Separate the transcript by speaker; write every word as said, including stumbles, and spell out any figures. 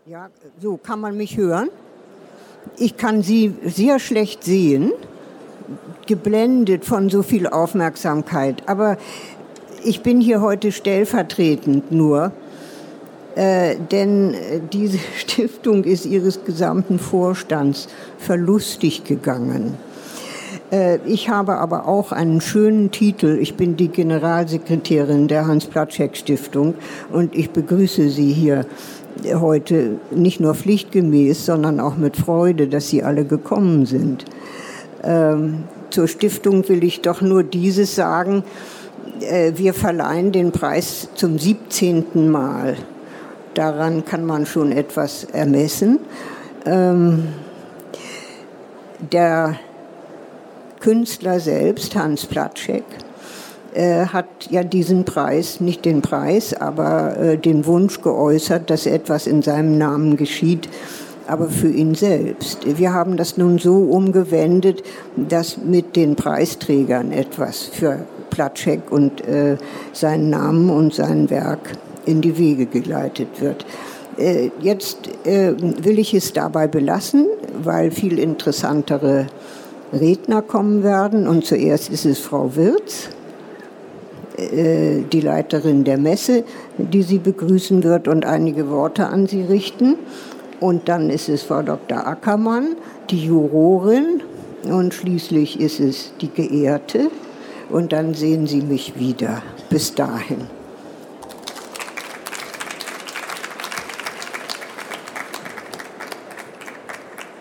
Speaker 1: Ja, so kann man mich hören. Ich kann Sie sehr schlecht sehen, geblendet von so viel Aufmerksamkeit. Aber ich bin hier heute stellvertretend nur, äh, denn diese Stiftung ist ihres gesamten Vorstands verlustig gegangen. Äh, ich habe aber auch einen schönen Titel. Ich bin die Generalsekretärin der Hans-Platschek-Stiftung und ich begrüße Sie hier heute nicht nur pflichtgemäß, sondern auch mit Freude, dass Sie alle gekommen sind. Ähm, zur Stiftung will ich doch nur dieses sagen. Äh, wir verleihen den Preis zum siebzehnten Mal. Daran kann man schon etwas ermessen. Ähm, der Künstler selbst, Hans Platschek, äh, hat ja diesen Preis, nicht den Preis, aber äh, den Wunsch geäußert, dass etwas in seinem Namen geschieht, aber für ihn selbst. Wir haben das nun so umgewendet, dass mit den Preisträgern etwas für Platschek und äh, seinen Namen und sein Werk in die Wege geleitet wird. Äh, jetzt äh, will ich es dabei belassen, weil viel interessantere Redner kommen werden. Und zuerst ist es Frau Wirz, äh, die Leiterin der Messe, die Sie begrüßen wird und einige Worte an Sie richten. Und dann ist es Frau Doktor Ackermann, die Jurorin. Und schließlich ist es die Geehrte. Und dann sehen Sie mich wieder. Bis dahin.